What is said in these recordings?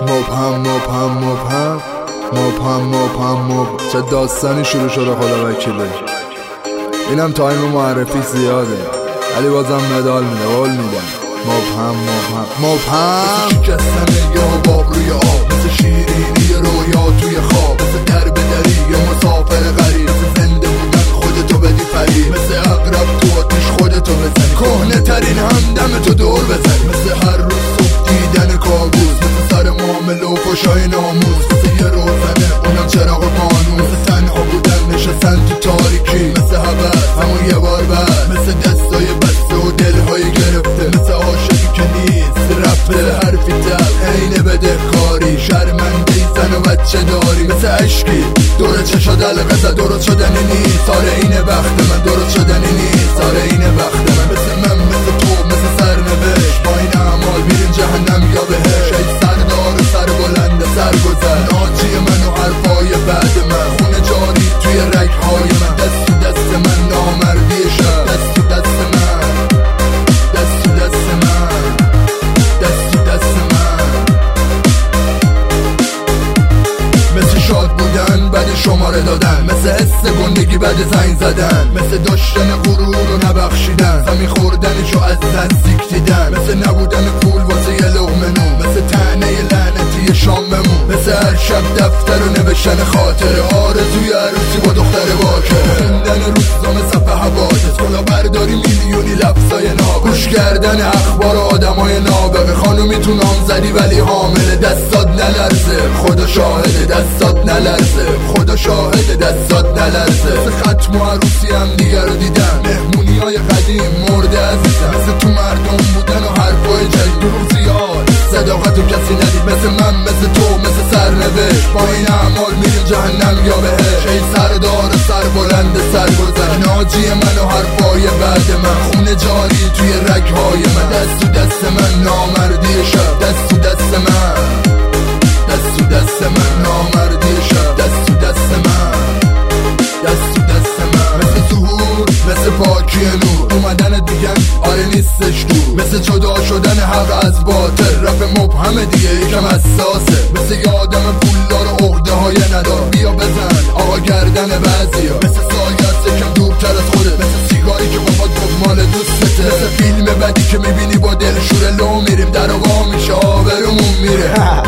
مبهم چه داستانی شروع شده خدا وکیله. اینم تایم معرفی زیاده ولی بازم مدال میده، قول میدم. مبهم شکستن یا باب روی آب، مثل شیرینی رویا توی خواب، مثل در به دری یا مسافر غریب، مثل زنده بودن خودتو بدی فرید، مثل اقرب تو آتیش خودتو بزنی، کهنه ترین همدم تو دور بزنی، مثل هر روز صبح دیدن کابوس، مثل سر معامله و فشای ناموس، مثل یه روزنه اونم چراغ قانون، مثل تنها بودن نشستن تو تاریکی، مثل هوس همون یه بار بعد، مثل دستای بسته و دلهای گرفته، مثل عاشقی که نیست رفته، حرفی تب عین بدهکاری، شرمنده ای زن و بچه داری، مثل عشقی دور چشا دلقه زد، درست شدنی نیست آره اینه بخت من، درست شدنی نیست آره اینه بخت من، مثل تو مثل سرنوشت، با این اعمال میریم جهنم یا بهشت، ای سردار سر بلند سرگذر، ناجی من و حرفای بعد من، خونه جاری توی رگهای من، دست تو دست من نامردی شب، دست تو دست من، دست تو دست من، دست تو دست من، مثل شاد بودن بعد شماره دادن، مثل حس گندگی بعد زنگ زدن، مثل داشتن غرور و نبخشیدن، زمین خوردنشو از نزدیک دیدن، مثل نبودن پول واسه یه لقمه نون، مثل طعنه لعنتی شاممون، مثل هر شب دفتر و نوشتن خاطره، آرزوی عروسی با دختر باکره، خوندن روزنامه صفحه حوادث، کلا برداری میلیونی لفظای نابغه، گوش کردن اخبار آدمای نابغه، خانومی تو نامزدی ولی حامله، دستات نلرزه خدا شاهده، دستات نلرزه خدا شاهده، دستات نلرزه، مثل ختم و عروسی هم دیگر رو دیدن، مهمونی های قدیم مرده عزیزم، مثل تو مردم بودن و حرفای جدید، دروغ صداقت و کسی ندید، مثل من مثل تو مثل سرنوشت، با این اعمال میریم جهنم یا بهشت، ای سردار سر بلند سرگذر، ناجی من و حرفای بعد من، خونه جاری توی رگهای من، دست تو دست من نامردی شب، دست تو دست من، دست تو دست من نامردی شب، دست تو دست من، دست تو دست من، مثل ظهور مثل پاکی نور، اومدن دیگه آره نیستش دور، مثل جدا شدن حق از باطل، رفع مبهم دیگه یکم حساسه، مثل یه آدم پولدار و عقده های ندار، بیا بزن آقا گردن بعضیا، مثل سایت یکم دورتر از خودت، مثل سیگاری که بابات گفت مال دوستته، مثل فیلم بدی که میبینی با دلشوره لو میریم در آقا میشه آبرومون میره،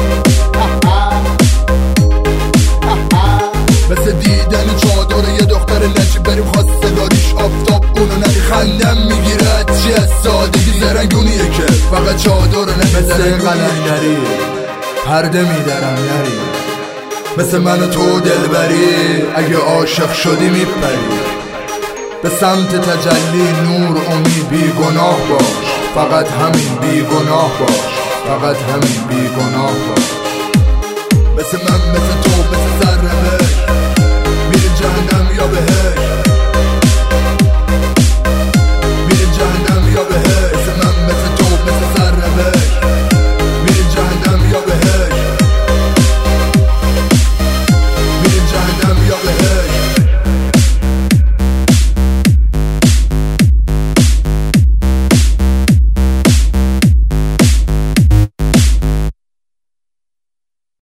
مثل دیدن چادر یه دختر نجیب بریم خواستگاریش آفتاب اونو ندی، خندم میگیره چی از سادگی، زرنگونیه که فقط چادر مثل قلندری پرده میدارم نری، مثل من و تو دلبری اگه عاشق شدی میپری، به سمت تجلی نور امید بیگناه باش، فقط همین بیگناه باش، فقط همین بیگناه باش، مثل من مثل تو مثل سرنوشت،